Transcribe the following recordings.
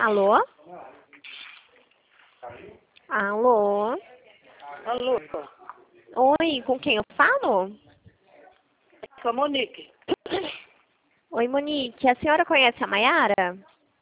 Alô? Alô? Alô, Oi, com quem eu falo? com a Monique. Oi, Monique. A senhora conhece a Mayara?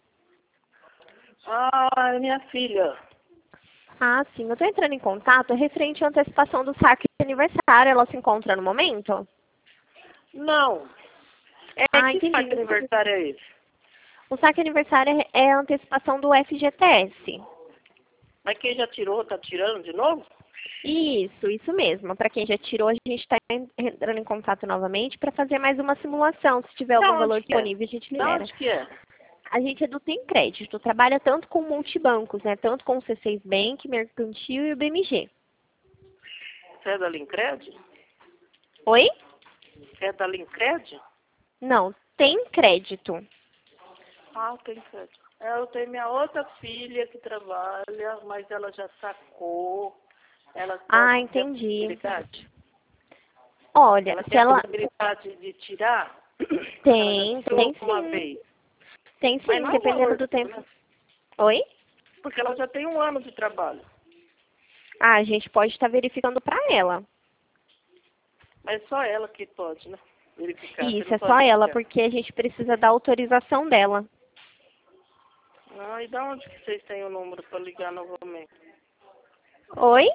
Ah, é minha filha. Ah, sim. Eu tô entrando em contato referente à antecipação do saque de aniversário. Ela se encontra no momento? Não. Ah, Que entendi. saque aniversário é esse? O saque aniversário é a antecipação do FGTS. Mas quem já tirou, tá tirando de novo? Isso mesmo. Para quem já tirou, a gente está entrando em contato novamente para fazer mais uma simulação. Se tiver algum valor Que é? disponível, a gente Da libera. onde que é? A gente é do Tem Crédito, trabalha tanto com multibancos, né? Tanto com o C6 Bank, Mercantil e o BMG. Você é da Lincred? Oi? Você é da Lincred? Não, Tem Crédito. Ah, tem crédito. Eu tenho minha outra filha que trabalha, mas ela já sacou. Ela Ah, pode ter a entendi. possibilidade. Olha, Ela se tem a ela possibilidade de tirar. Ela já tem tirou uma sim. vez. Tem Mas sim, não é dependendo valor, do tempo. né? Oi? Porque ela já tem 1 ano de trabalho. Ah, a gente pode estar verificando para ela. Mas só ela que pode, né? Verificar. Você Isso, não é só pode ela, verificar. porque a gente precisa da autorização dela. Não, e da onde que vocês têm o número para ligar novamente? Oi?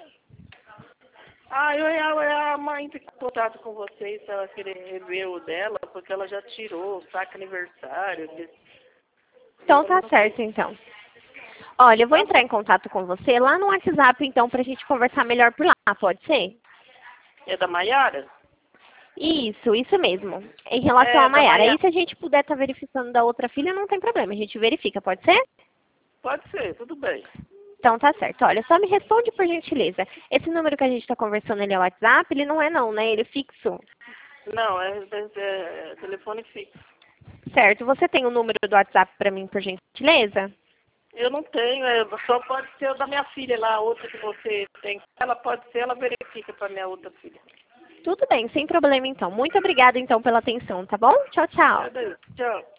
Ah, eu ia a mãe ficar em contato com vocês se ela querer rever o dela, porque ela já tirou o saque aniversário. Então tá certo, então. Olha, eu vou Tá entrar bom. em contato com você lá no WhatsApp, então, pra gente conversar melhor por lá, pode ser? É da Maiara? Isso mesmo. Em relação É, à da Mayara. Aí Maiara. se a gente puder estar verificando da outra filha, não tem problema. A gente verifica, pode ser? Pode ser, tudo bem. Então tá certo. Olha, só me responde por gentileza. Esse número que a gente está conversando, ele é WhatsApp? Ele não é não, né? Ele é fixo. Não, é telefone fixo. Certo. Você tem o número do WhatsApp para mim, por gentileza? Eu não tenho, só pode ser o da minha filha lá, a outra que você tem. Ela pode ser, ela verifica para minha outra filha. Tudo bem, sem problema então. Muito obrigada então pela atenção, tá bom? Tchau, tchau. Cadê? Tchau.